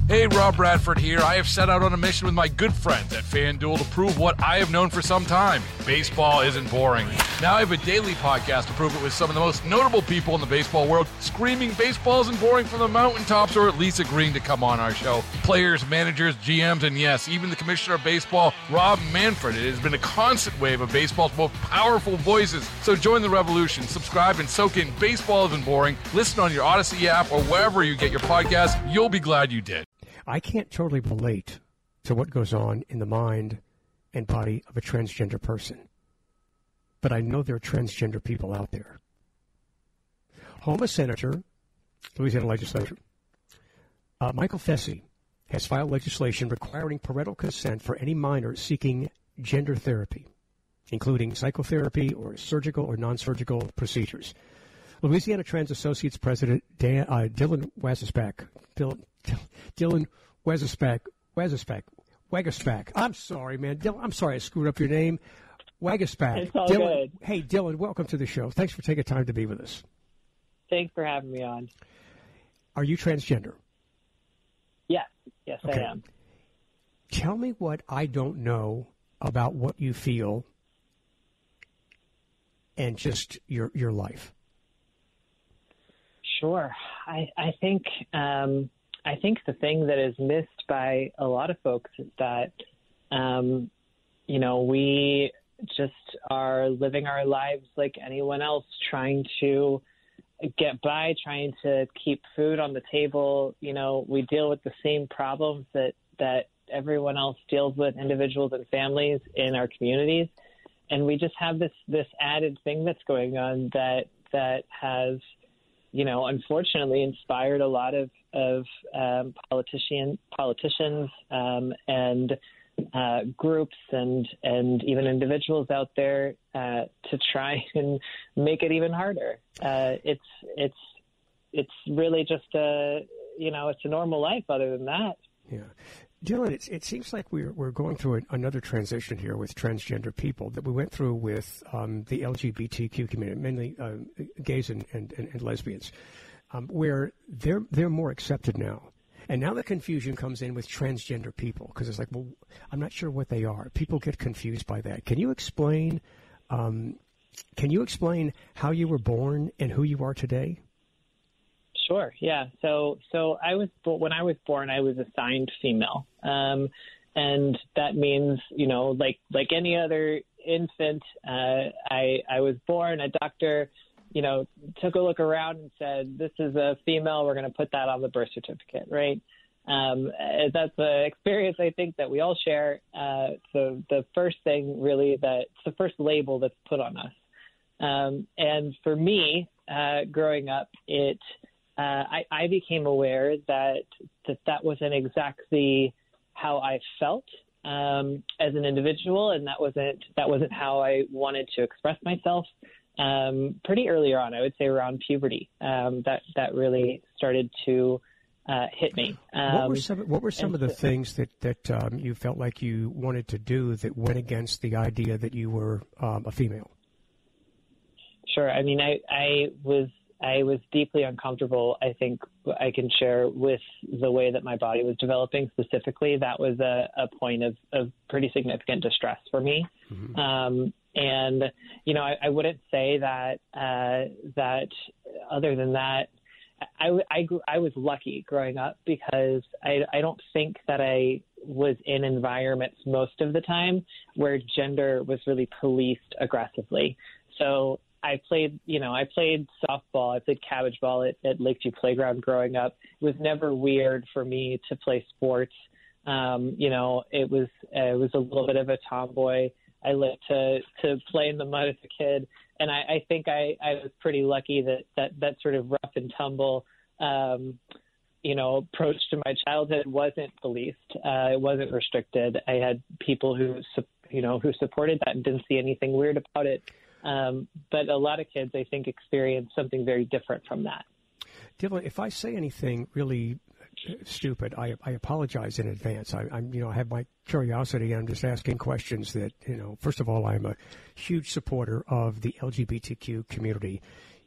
Hey, Rob Bradford here. I have set out on a mission with my good friends at FanDuel to prove what I have known for some time. Baseball isn't boring. Now I have a daily podcast to prove it with some of the most notable people in the baseball world, screaming baseball isn't boring from the mountaintops, or at least agreeing to come on our show. Players, managers, GMs, and yes, even the commissioner of baseball, Rob Manfred. It has been a constant wave of baseball's most powerful voices. So join the revolution. Subscribe and soak in Baseball Isn't Boring. Listen on your Odyssey app or wherever you get your podcast. You'll be glad you did. I can't totally relate to what goes on in the mind and body of a transgender person, but I know there are transgender people out there. Houma Senator, Louisiana Legislature, Michael Fessy has filed legislation requiring parental consent for any minor seeking gender therapy, including psychotherapy or surgical or non-surgical procedures. Louisiana Trans Associates President Dylan Wazispak. Dylan Wagaspak. I'm sorry, man. Dylan, I'm sorry I screwed up your name. Wagaspak. It's all Dylan, good. Hey, Dylan, welcome to the show. Thanks for taking time to be with us. Thanks for having me on. Are you transgender? Yes, Okay. I am. Tell me what I don't know about what you feel and just your life. Sure. I think the thing that is missed by a lot of folks is that, we just are living our lives like anyone else, trying to get by, trying to keep food on the table. You know, we deal with the same problems that everyone else deals with, individuals and families in our communities. And we just have this added thing that's going on that has, unfortunately inspired a lot of politicians and groups and even individuals out there to try and make it even harder. It's really just it's a normal life other than that. Yeah. Dylan, it seems like we're going through another transition here with transgender people that we went through with the LGBTQ community, mainly gays and lesbians, where they're more accepted now. And now the confusion comes in with transgender people because it's like, well, I'm not sure what they are. People get confused by that. Can you explain? Can you explain how you were born and who you are today? Sure. Yeah. So when I was born, I was assigned female. And that means, like any other infant, I was born, a doctor, took a look around and said, this is a female. We're going to put that on the birth certificate. Right. That's an experience I think that we all share. So the first thing really it's the first label that's put on us. And for me, growing up, I became aware that wasn't exactly how I felt as an individual, and that wasn't how I wanted to express myself. Pretty early on, I would say around puberty, that really started to hit me. What were some of the things that you felt like you wanted to do that went against the idea that you were a female? Sure. I mean, I was deeply uncomfortable, I think I can share, with the way that my body was developing specifically. That was a point of pretty significant distress for me. Mm-hmm. And, I wouldn't say that other than that, I was lucky growing up because I don't think that I was in environments most of the time where gender was really policed aggressively. So I played softball. I played cabbage ball at Lakeview Playground growing up. It was never weird for me to play sports. It was a little bit of a tomboy. I lived to play in the mud as a kid. And I think I was pretty lucky that sort of rough and tumble, approach to my childhood wasn't policed. It wasn't restricted. I had people who supported that and didn't see anything weird about it. But a lot of kids, I think, experience something very different from that. Dylan, if I say anything really stupid, I apologize in advance. I have my curiosity, and I'm just asking questions that, first of all, I'm a huge supporter of the LGBTQ community.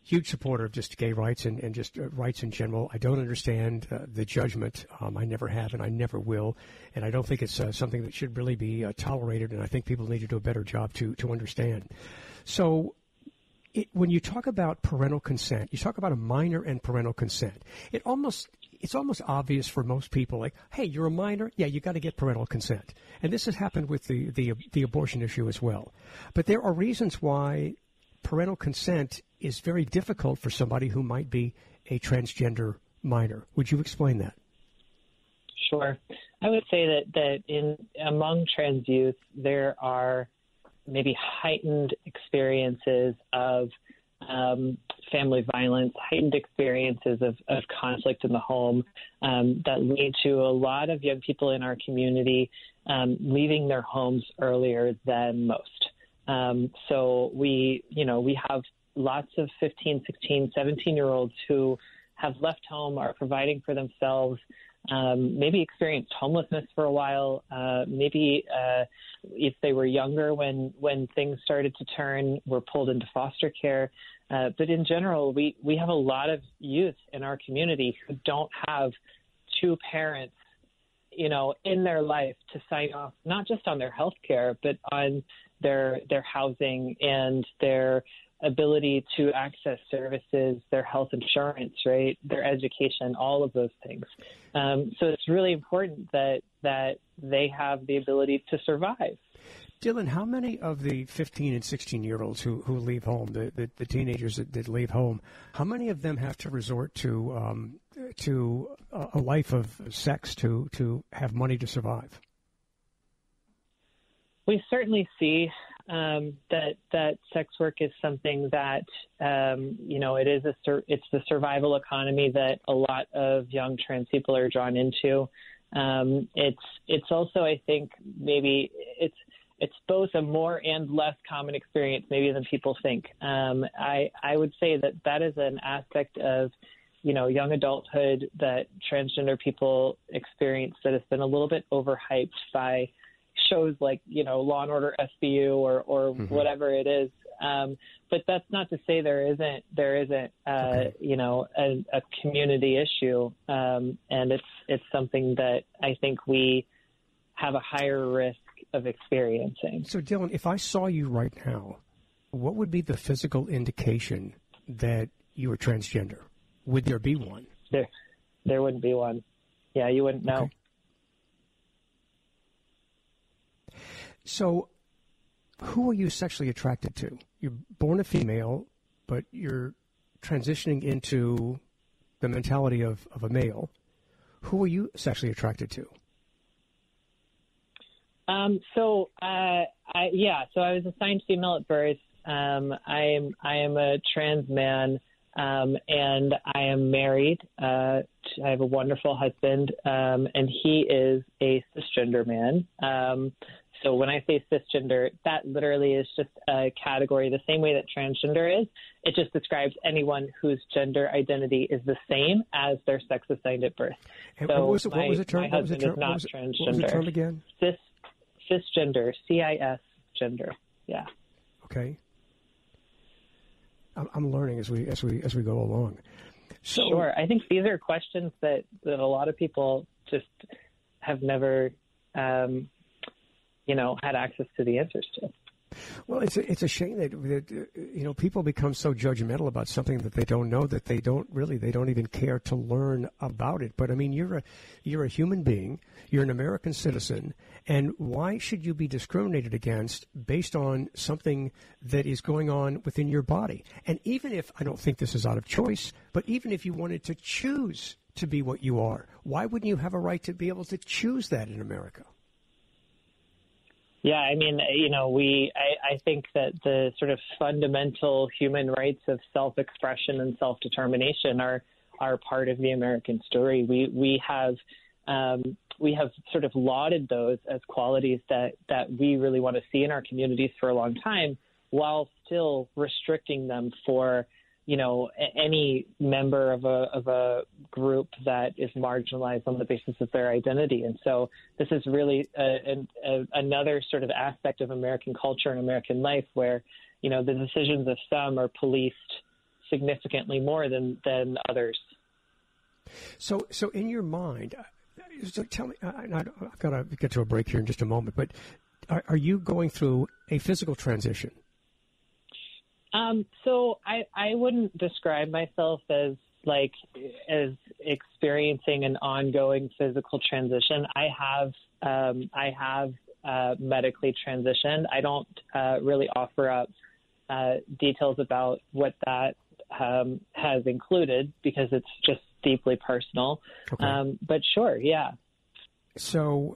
huge supporter of just gay rights and just rights in general. I don't understand the judgment. I never have, and I never will. And I don't think it's something that should really be tolerated. And I think people need to do a better job to understand. So when you talk about parental consent, you talk about a minor and parental consent. It's almost obvious for most people, like, hey, you're a minor? Yeah, you got to get parental consent. And this has happened with the abortion issue as well. But there are reasons why parental consent is very difficult for somebody who might be a transgender minor. Would you explain that? Sure. I would say that among trans youth, there are maybe heightened experiences of family violence, heightened experiences of conflict in the home that lead to a lot of young people in our community leaving their homes earlier than most. So we have lots of 15, 16, 17-year-olds who have left home, are providing for themselves, maybe experienced homelessness for a while, maybe if they were younger when things started to turn, were pulled into foster care. But in general, we have a lot of youth in our community who don't have two parents, in their life to sign off, not just on their health care, but on their housing and their ability to access services, their health insurance, right, their education, all of those things. So it's really important that they have the ability to survive. Dylan, how many of the 15 and 16-year-olds who leave home, the teenagers that leave home, how many of them have to resort to a life of sex to have money to survive? We certainly see that sex work is something that it's the survival economy that a lot of young trans people are drawn into. It's also, I think, maybe it's both a more and less common experience maybe than people think. I would say that is an aspect of young adulthood that transgender people experience that has been a little bit overhyped by shows like, Law and Order SVU or mm-hmm. whatever it is. But that's not to say there isn't okay. A community issue. And it's something that I think we have a higher risk of experiencing. So Dylan, if I saw you right now, what would be the physical indication that you are transgender? Would there be one? There wouldn't be one. Yeah, you wouldn't know. Okay. So who are you sexually attracted to? You're born a female, but you're transitioning into the mentality of a male. Who are you sexually attracted to? So I was assigned female at birth. I am a trans man, and I am married. I have a wonderful husband, and he is a cisgender man. So when I say cisgender, that literally is just a category, the same way that transgender is. It just describes anyone whose gender identity is the same as their sex assigned at birth. And so what was the term? My husband is not transgender. What was the term again? Cisgender, CIS gender. Yeah. Okay. I'm learning as we go along. So, sure. I think these are questions that a lot of people just have never had access to the answers to. Well, it's a shame that people become so judgmental about something that they don't know, that they don't even care to learn about it. But I mean, you're a human being, you're an American citizen, and why should you be discriminated against based on something that is going on within your body? And even if I don't think this is out of choice, but even if you wanted to choose to be what you are, why wouldn't you have a right to be able to choose that in America? Yeah, I mean, I think that the sort of fundamental human rights of self-expression and self-determination are part of the American story. We have sort of lauded those as qualities that we really want to see in our communities for a long time, while still restricting them for any member of a group that is marginalized on the basis of their identity. And so this is really another sort of aspect of American culture and American life where, the decisions of some are policed significantly more than others. So in your mind, so tell me, I've got to get to a break here in just a moment, but are you going through a physical transition? So I wouldn't describe myself as experiencing an ongoing physical transition. I have medically transitioned. I don't really offer up details about what that has included because it's just deeply personal. Okay. But sure, yeah. So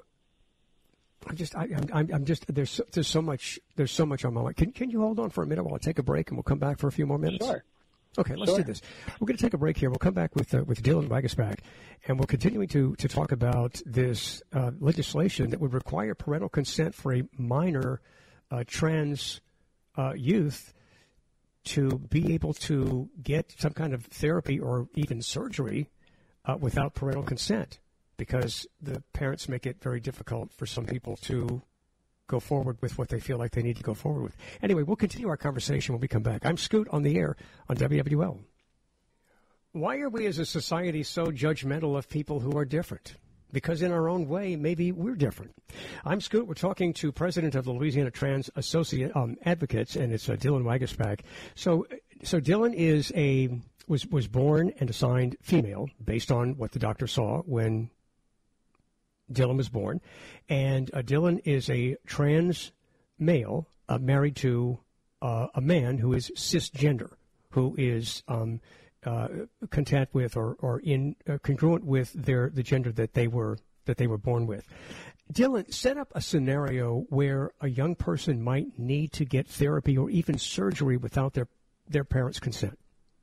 I'm just there's so much on my mind. Can you hold on for a minute while I take a break and we'll come back for a few more minutes? Sure. Okay, let's do this. We're going to take a break here. We'll come back with Dylan Waguespack, and we're continuing to talk about this legislation that would require parental consent for a minor trans youth to be able to get some kind of therapy or even surgery without parental consent, because the parents make it very difficult for some people to go forward with what they feel like they need to go forward with. Anyway, we'll continue our conversation when we come back. I'm Scoot on the air on WWL. Why are we as a society so judgmental of people who are different? Because in our own way, maybe we're different. I'm Scoot. We're talking to President of the Louisiana Trans Associate Advocates, and it's Dylan Waguespack. So Dylan was born and assigned female based on what the doctor saw when Dylan was born, and Dylan is a trans male married to a man who is cisgender, who is content with or in congruent with the gender that they were born with. Dylan, set up a scenario where a young person might need to get therapy or even surgery without their parents' consent.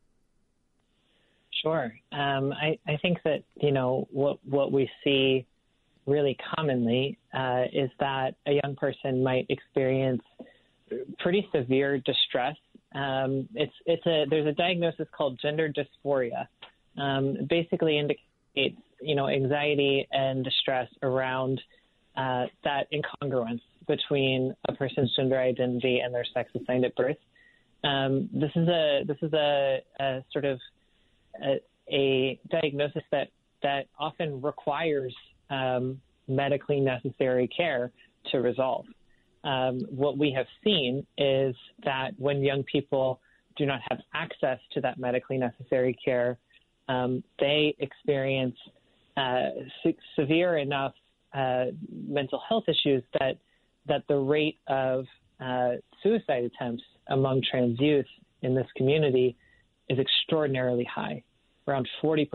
Sure. I think that what we see really commonly is that a young person might experience pretty severe distress. There's a diagnosis called gender dysphoria. Basically indicates anxiety and distress around that incongruence between a person's gender identity and their sex assigned at birth. This is a sort of a diagnosis that often requires medically necessary care to resolve. What we have seen is that when young people do not have access to that medically necessary care, they experience severe enough mental health issues that the rate of suicide attempts among trans youth in this community is extraordinarily high. Around 40%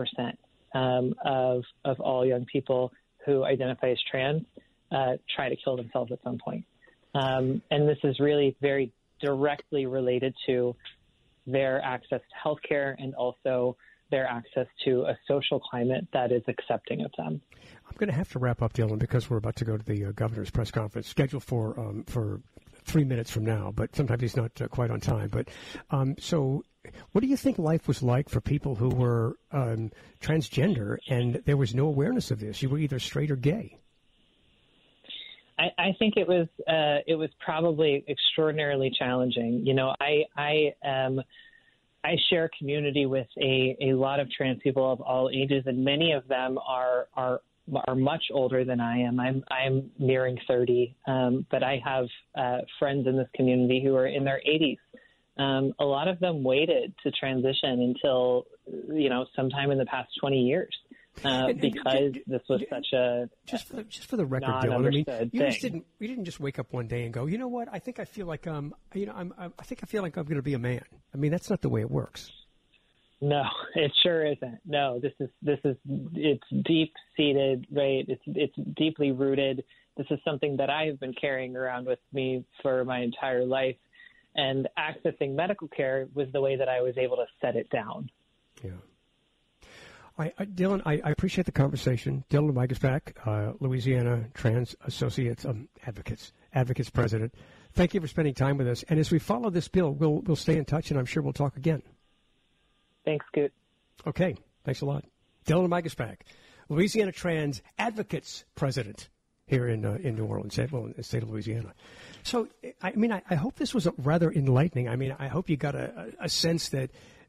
of all young people who identify as trans try to kill themselves at some point. And this is really very directly related to their access to health care and also their access to a social climate that is accepting of them. I'm going to have to wrap up, Dylan, because we're about to go to the governor's press conference scheduled for 3 minutes from now, but sometimes he's not quite on time. But so what do you think life was like for people who were transgender and there was no awareness of this? You were either straight or gay. I think it was probably extraordinarily challenging. I share community with a lot of trans people of all ages, and many of them are much older than I am. I'm nearing 30, but I have friends in this community who are in their 80s. A lot of them waited to transition until sometime in the past 20 years. Because this was such a just for the record, Dylan. I mean, you didn't just wake up one day and go, you know what? I think I feel like I think I feel like I'm going to be a man. I mean, that's not the way it works. No, it sure isn't. No, it's deep seated, right? It's deeply rooted. This is something that I have been carrying around with me for my entire life, and accessing medical care was the way that I was able to set it down. Yeah. Dylan, I appreciate the conversation. Dylan Waguespack, Louisiana Trans Associates Advocates President. Thank you for spending time with us. And as we follow this bill, we'll stay in touch, and I'm sure we'll talk again. Thanks, Scoot. Okay, thanks a lot. Dylan Waguespack, Louisiana Trans Advocates President here in New Orleans, in the state of Louisiana. So, I mean, I hope this was rather enlightening. I mean, I hope you got a sense that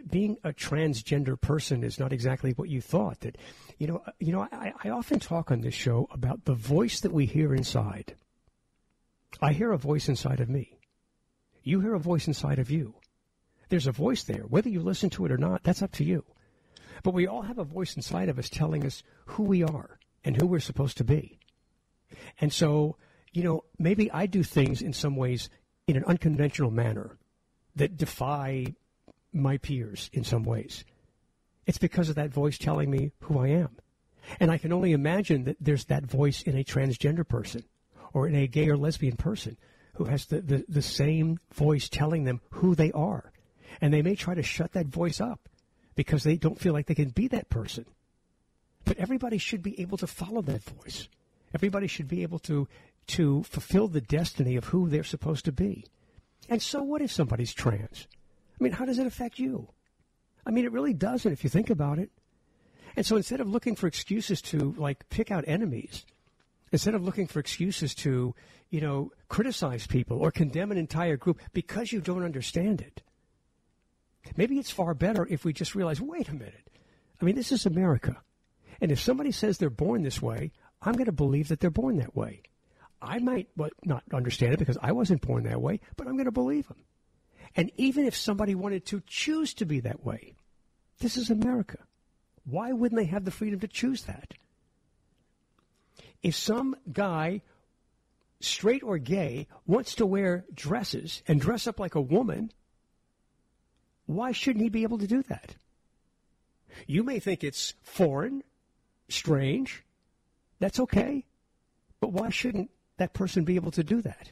being a transgender person is not exactly what you thought. That, I often talk on this show about the voice that we hear inside. I hear a voice inside of me. You hear a voice inside of you. There's a voice there. Whether you listen to it or not, that's up to you. But we all have a voice inside of us telling us who we are and who we're supposed to be. And so, maybe I do things in some ways in an unconventional manner that defy my peers in some ways. It's because of that voice telling me who I am. And I can only imagine that there's that voice in a transgender person or in a gay or lesbian person who has the same voice telling them who they are. And they may try to shut that voice up because they don't feel like they can be that person. But everybody should be able to follow that voice. Everybody should be able to fulfill the destiny of who they're supposed to be. And so what if somebody's trans? I mean, how does it affect you? I mean, it really doesn't if you think about it. And so instead of looking for excuses to, pick out enemies, instead of looking for excuses to, criticize people or condemn an entire group because you don't understand it, maybe it's far better if we just realize, wait a minute. I mean, this is America. And if somebody says they're born this way, I'm going to believe that they're born that way. I might not understand it because I wasn't born that way, but I'm going to believe them. And even if somebody wanted to choose to be that way, this is America. Why wouldn't they have the freedom to choose that? If some guy, straight or gay, wants to wear dresses and dress up like a woman, why shouldn't he be able to do that? You may think it's foreign, strange. That's okay. But why shouldn't that person be able to do that?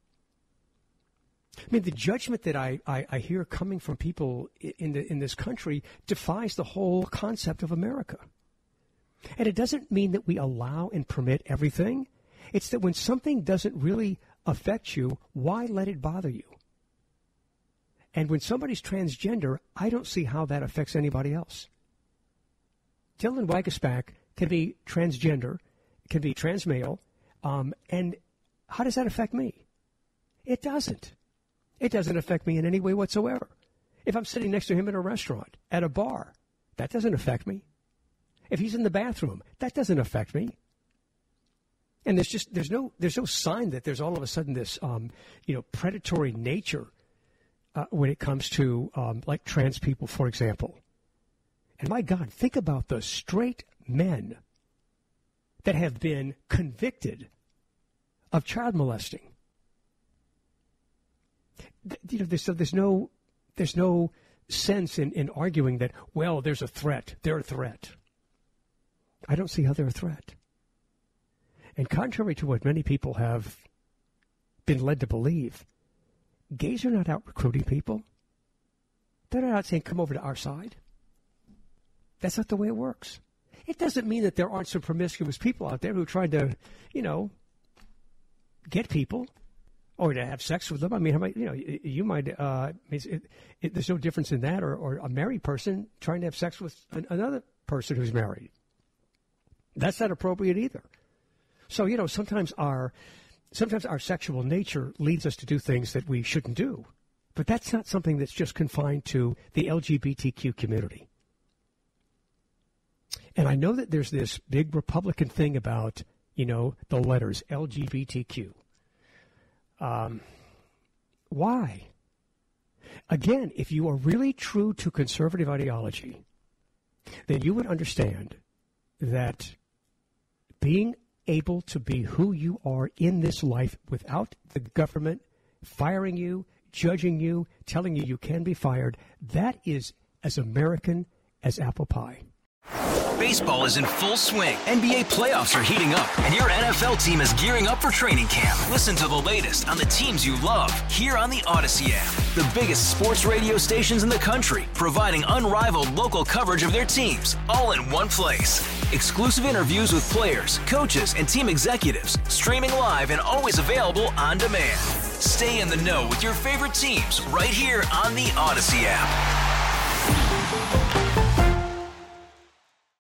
I mean, the judgment that I hear coming from people in this country defies the whole concept of America. And it doesn't mean that we allow and permit everything. It's that when something doesn't really affect you, why let it bother you? And when somebody's transgender, I don't see how that affects anybody else. Dylan Waguespack can be transgender, can be trans male, and how does that affect me? It doesn't. It doesn't affect me in any way whatsoever. If I'm sitting next to him in a restaurant, at a bar, that doesn't affect me. If he's in the bathroom, that doesn't affect me. And there's no sign that there's all of a sudden this predatory nature when it comes to like trans people, for example. And my God, think about the straight men that have been convicted of child molesting. There's no sense in arguing that, well, there's a threat. They're a threat. I don't see how they're a threat. And contrary to what many people have been led to believe, gays are not out recruiting people. They're not out saying, come over to our side. That's not the way it works. It doesn't mean that there aren't some promiscuous people out there who try to, get people or to have sex with them. I mean, you might, there's no difference in that or a married person trying to have sex with another person who's married. That's not appropriate either. So, sometimes our sexual nature leads us to do things that we shouldn't do. But that's not something that's just confined to the LGBTQ community. And I know that there's this big Republican thing about, the letters LGBTQ. Why? Again, if you are really true to conservative ideology, then you would understand that being able to be who you are in this life without the government firing you, judging you, telling you can be fired, that is as American as apple pie. Baseball is in full swing. NBA playoffs are heating up, and your NFL team is gearing up for training camp. Listen to the latest on the teams you love here on the Odyssey app. The biggest sports radio stations in the country, providing unrivaled local coverage of their teams, all in one place. Exclusive interviews with players, coaches, and team executives, streaming live and always available on demand. Stay in the know with your favorite teams right here on the Odyssey app.